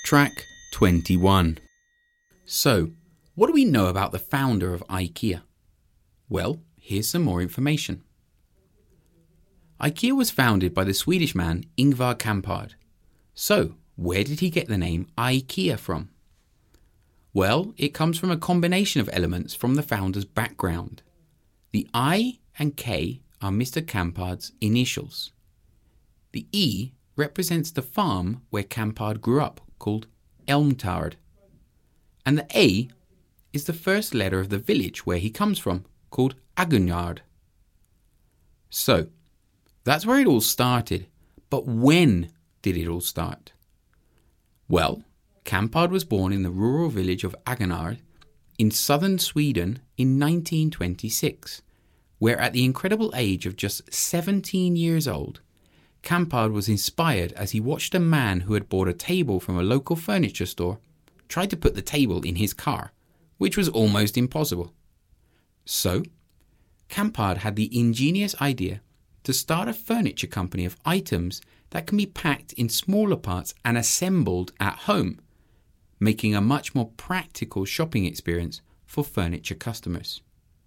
Track 21. So, what do we know about the founder of IKEA? Well, here's some more information. IKEA was founded by the Swedish man Ingvar Kamprad. So, where did he get the name IKEA from? Well, it comes from a combination of elements from the founder's background. The I and K are Mr. Kamprad's initials. The E represents the farm where Kamprad grew up, called Elmtard. And the A is the first letter of the village where he comes from, called Agunnaryd. So, that's where it all started. But when did it all start? Well, Kamprad was born in the rural village of Agunnaryd in southern Sweden in 1926, where at the incredible age of just 17 years old, Kamprad was inspired as he watched a man who had bought a table from a local furniture store try to put the table in his car, which was almost impossible. So, Kamprad had the ingenious idea to start a furniture company of items that can be packed in smaller parts and assembled at home, making a much more practical shopping experience for furniture customers.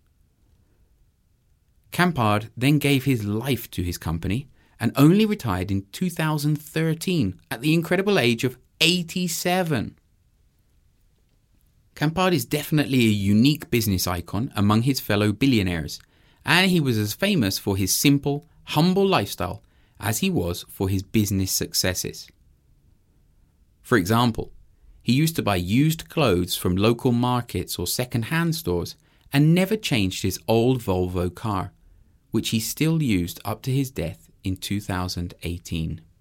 Kamprad then gave his life to his company and only retired in 2013 at the incredible age of 87. Kamprad is definitely a unique business icon among his fellow billionaires, and he was as famous for his simple, humble lifestyle as he was for his business successes. For example, he used to buy used clothes from local markets or second-hand stores and never changed his old Volvo car, which he still used up to his death in 2018.